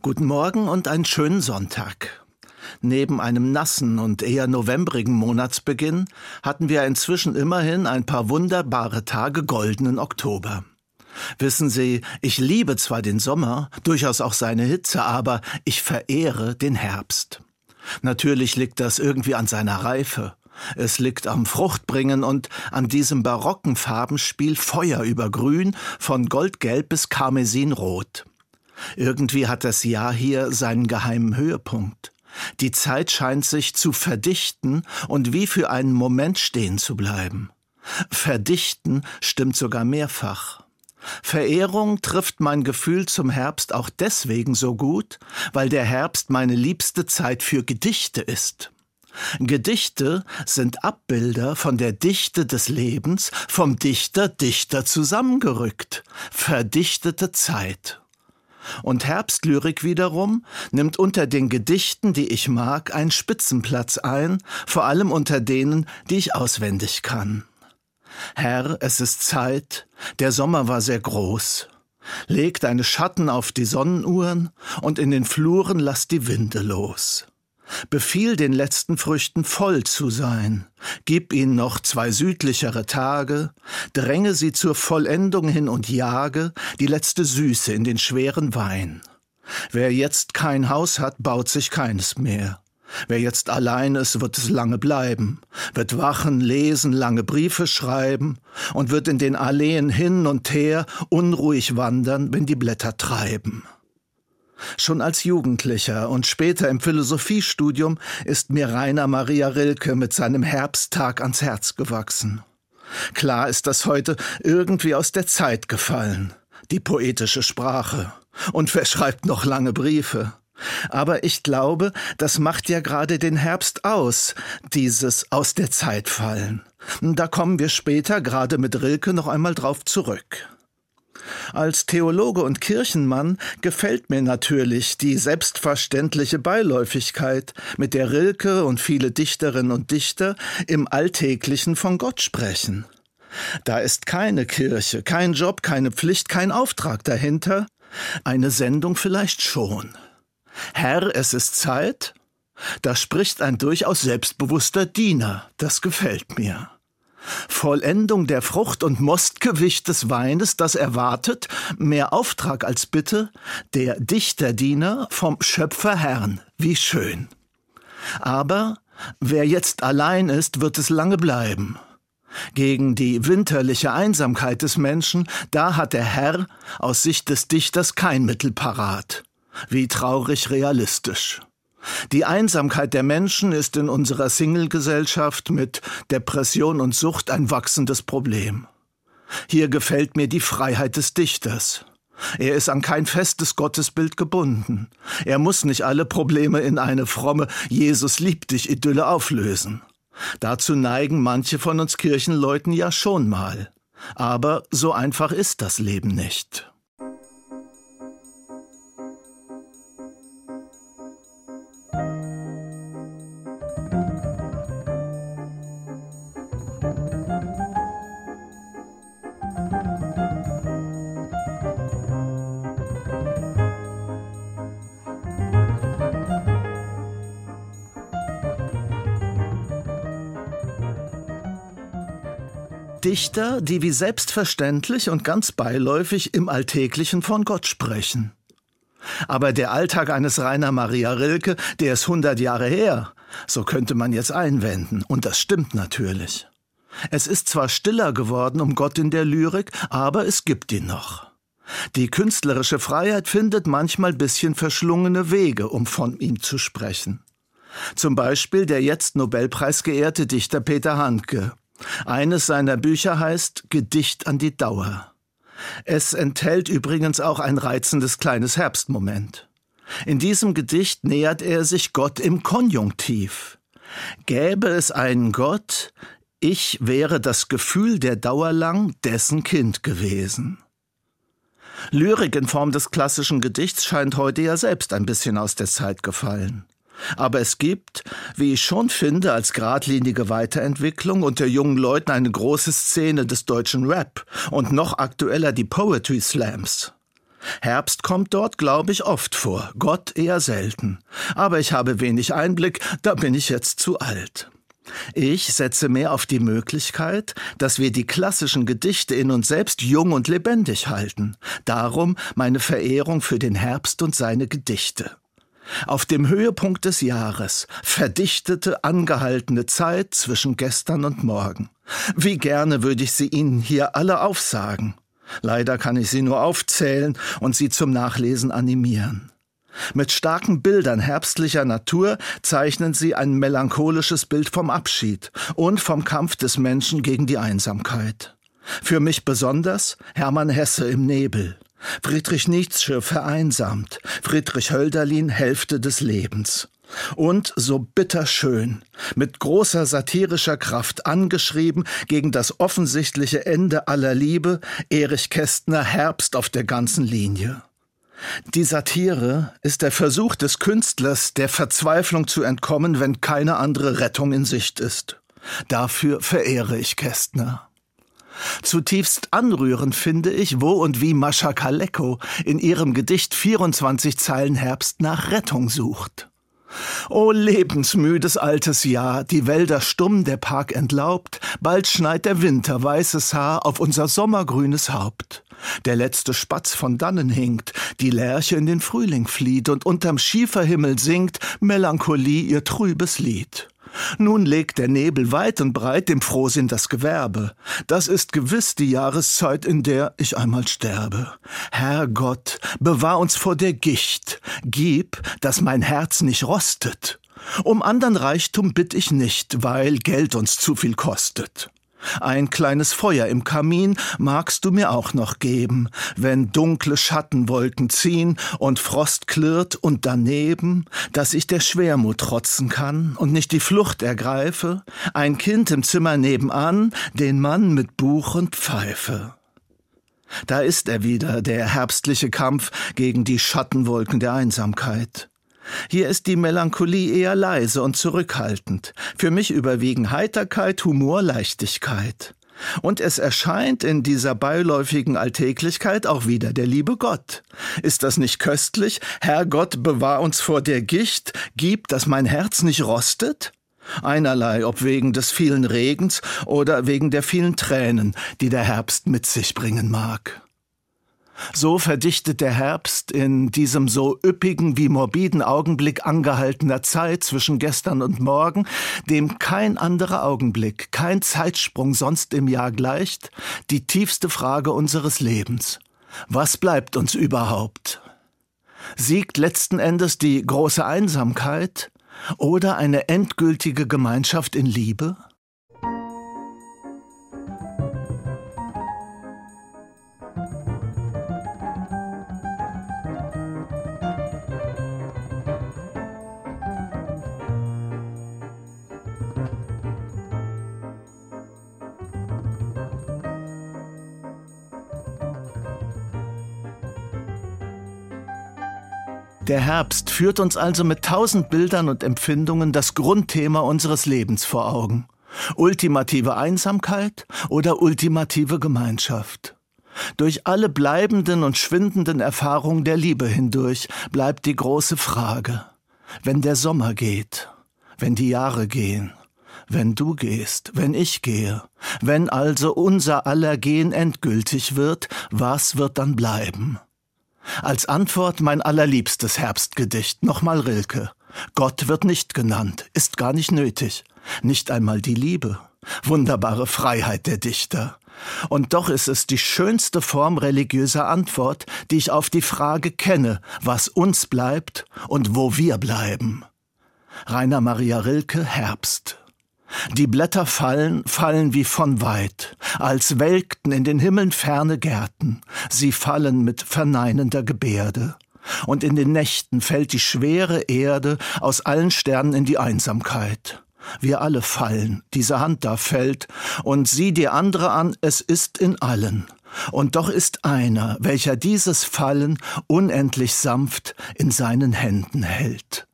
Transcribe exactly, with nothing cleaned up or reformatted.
Guten Morgen und einen schönen Sonntag. Neben einem nassen und eher novembrigen Monatsbeginn hatten wir inzwischen immerhin ein paar wunderbare Tage goldenen Oktober. Wissen Sie, ich liebe zwar den Sommer, durchaus auch seine Hitze, aber ich verehre den Herbst. Natürlich liegt das irgendwie an seiner Reife. Es liegt am Fruchtbringen und an diesem barocken Farbenspiel Feuer über Grün, von Goldgelb bis Karmesinrot. Irgendwie hat das Jahr hier seinen geheimen Höhepunkt. Die Zeit scheint sich zu verdichten und wie für einen Moment stehen zu bleiben. Verdichten stimmt sogar mehrfach. Verehrung trifft mein Gefühl zum Herbst auch deswegen so gut, weil der Herbst meine liebste Zeit für Gedichte ist. Gedichte sind Abbilder von der Dichte des Lebens, vom Dichter dichter zusammengerückt. Verdichtete Zeit. Und Herbstlyrik wiederum nimmt unter den Gedichten, die ich mag, einen Spitzenplatz ein, vor allem unter denen, die ich auswendig kann. Herr, es ist Zeit, der Sommer war sehr groß. Leg deine Schatten auf die Sonnenuhren und in den Fluren lass die Winde los. Befiehl den letzten Früchten voll zu sein, gib ihnen noch zwei südlichere Tage, dränge sie zur Vollendung hin und jage die letzte Süße in den schweren Wein. Wer jetzt kein Haus hat, baut sich keines mehr. Wer jetzt allein ist, wird es lange bleiben, wird wachen, lesen, lange Briefe schreiben und wird in den Alleen hin und her unruhig wandern, wenn die Blätter treiben. Schon als Jugendlicher und später im Philosophiestudium ist mir Rainer Maria Rilke mit seinem Herbsttag ans Herz gewachsen. Klar ist das heute irgendwie aus der Zeit gefallen, die poetische Sprache. Und wer schreibt noch lange Briefe? Aber ich glaube, das macht ja gerade den Herbst aus, dieses aus der Zeit fallen. Da kommen wir später gerade mit Rilke noch einmal drauf zurück. Als Theologe und Kirchenmann gefällt mir natürlich die selbstverständliche Beiläufigkeit, mit der Rilke und viele Dichterinnen und Dichter im Alltäglichen von Gott sprechen. Da ist keine Kirche, kein Job, keine Pflicht, kein Auftrag dahinter, eine Sendung vielleicht schon. Herr, es ist Zeit, da spricht ein durchaus selbstbewusster Diener, das gefällt mir. Vollendung der Frucht und Mostgewicht des Weines, das erwartet, mehr Auftrag als Bitte, der Dichterdiener vom Schöpfer Herrn, wie schön. Aber wer jetzt allein ist, wird es lange bleiben. Gegen die winterliche Einsamkeit des Menschen, da hat der Herr aus Sicht des Dichters kein Mittel parat. Wie traurig realistisch. Die Einsamkeit der Menschen ist in unserer Single-Gesellschaft mit Depression und Sucht ein wachsendes Problem. Hier gefällt mir die Freiheit des Dichters. Er ist an kein festes Gottesbild gebunden. Er muss nicht alle Probleme in eine fromme Jesus liebt dich Idylle auflösen. Dazu neigen manche von uns Kirchenleuten ja schon mal. Aber so einfach ist das Leben nicht. Dichter, die wie selbstverständlich und ganz beiläufig im Alltäglichen von Gott sprechen. Aber der Alltag eines Rainer Maria Rilke, der ist hundert Jahre her, so könnte man jetzt einwenden, und das stimmt natürlich. Es ist zwar stiller geworden um Gott in der Lyrik, aber es gibt ihn noch. Die künstlerische Freiheit findet manchmal bisschen verschlungene Wege, um von ihm zu sprechen. Zum Beispiel der jetzt Nobelpreisgeehrte Dichter Peter Handke. Eines seiner Bücher heißt Gedicht an die Dauer. Es enthält übrigens auch ein reizendes kleines Herbstmoment. In diesem Gedicht nähert er sich Gott im Konjunktiv. Gäbe es einen Gott, ich wäre das Gefühl der Dauer lang dessen Kind gewesen. Lyrik in Form des klassischen Gedichts scheint heute ja selbst ein bisschen aus der Zeit gefallen. Aber es gibt, wie ich schon finde, als geradlinige Weiterentwicklung unter jungen Leuten eine große Szene des deutschen Rap und noch aktueller die Poetry Slams. Herbst kommt dort, glaube ich, oft vor, Gott eher selten. Aber ich habe wenig Einblick, da bin ich jetzt zu alt. Ich setze mehr auf die Möglichkeit, dass wir die klassischen Gedichte in uns selbst jung und lebendig halten. Darum meine Verehrung für den Herbst und seine Gedichte. Auf dem Höhepunkt des Jahres, verdichtete, angehaltene Zeit zwischen gestern und morgen. Wie gerne würde ich sie Ihnen hier alle aufsagen. Leider kann ich sie nur aufzählen und sie zum Nachlesen animieren. Mit starken Bildern herbstlicher Natur zeichnen sie ein melancholisches Bild vom Abschied und vom Kampf des Menschen gegen die Einsamkeit. Für mich besonders Hermann Hesse im Nebel, Friedrich Nietzsche vereinsamt, Friedrich Hölderlin Hälfte des Lebens. Und so bitterschön, mit großer satirischer Kraft angeschrieben gegen das offensichtliche Ende aller Liebe, Erich Kästner Herbst auf der ganzen Linie. Die Satire ist der Versuch des Künstlers, der Verzweiflung zu entkommen, wenn keine andere Rettung in Sicht ist. Dafür verehre ich Kästner. Zutiefst anrührend finde ich, wo und wie Mascha Kaleko in ihrem Gedicht vierundzwanzig Zeilen Herbst nach Rettung sucht. O lebensmüdes altes Jahr, die Wälder stumm, der Park entlaubt, bald schneit der Winter weißes Haar auf unser sommergrünes Haupt. Der letzte Spatz von dannen hinkt, die Lerche in den Frühling flieht und unterm Schieferhimmel singt Melancholie ihr trübes Lied. Nun legt der Nebel weit und breit dem Frohsinn das Gewerbe. Das ist gewiss die Jahreszeit, in der ich einmal sterbe. Herrgott, bewahr uns vor der Gicht. Gib, dass mein Herz nicht rostet. Um andern Reichtum bitt ich nicht, weil Geld uns zu viel kostet. Ein kleines Feuer im Kamin magst du mir auch noch geben, wenn dunkle Schattenwolken ziehen und Frost klirrt und daneben, dass ich der Schwermut trotzen kann und nicht die Flucht ergreife, ein Kind im Zimmer nebenan, den Mann mit Buch und Pfeife. Da ist er wieder, der herbstliche Kampf gegen die Schattenwolken der Einsamkeit. Hier ist die Melancholie eher leise und zurückhaltend. Für mich überwiegen Heiterkeit, Humor, Leichtigkeit. Und es erscheint in dieser beiläufigen Alltäglichkeit auch wieder der liebe Gott. Ist das nicht köstlich? Herrgott, bewahr uns vor der Gicht, gib, dass mein Herz nicht rostet? Einerlei, ob wegen des vielen Regens oder wegen der vielen Tränen, die der Herbst mit sich bringen mag. So verdichtet der Herbst in diesem so üppigen wie morbiden Augenblick angehaltener Zeit zwischen gestern und morgen, dem kein anderer Augenblick, kein Zeitsprung sonst im Jahr gleicht, die tiefste Frage unseres Lebens. Was bleibt uns überhaupt? Siegt letzten Endes die große Einsamkeit oder eine endgültige Gemeinschaft in Liebe? Der Herbst führt uns also mit tausend Bildern und Empfindungen das Grundthema unseres Lebens vor Augen. Ultimative Einsamkeit oder ultimative Gemeinschaft. Durch alle bleibenden und schwindenden Erfahrungen der Liebe hindurch bleibt die große Frage. Wenn der Sommer geht, wenn die Jahre gehen, wenn du gehst, wenn ich gehe, wenn also unser aller Gehen endgültig wird, was wird dann bleiben? Als Antwort mein allerliebstes Herbstgedicht, nochmal Rilke. Gott wird nicht genannt, ist gar nicht nötig. Nicht einmal die Liebe. Wunderbare Freiheit der Dichter. Und doch ist es die schönste Form religiöser Antwort, die ich auf die Frage kenne, was uns bleibt und wo wir bleiben. Rainer Maria Rilke, Herbst. Die Blätter fallen, fallen wie von weit, als welkten in den Himmeln ferne Gärten. Sie fallen mit verneinender Gebärde. Und in den Nächten fällt die schwere Erde aus allen Sternen in die Einsamkeit. Wir alle fallen, diese Hand da fällt, und sieh die andere an, es ist in allen. Und doch ist einer, welcher dieses Fallen unendlich sanft in seinen Händen hält.